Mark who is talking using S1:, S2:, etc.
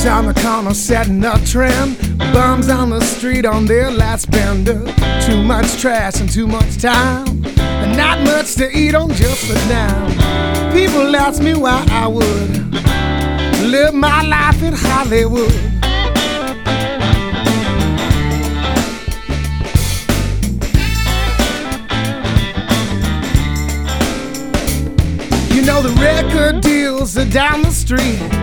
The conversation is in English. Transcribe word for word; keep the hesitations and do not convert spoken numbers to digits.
S1: on the corner setting a trend. Bums on the street on their last bender. Too much trash and too much time, and not much to eat on just a dime. People ask me why I would live my life in Hollywood. You know the record deals are down the street.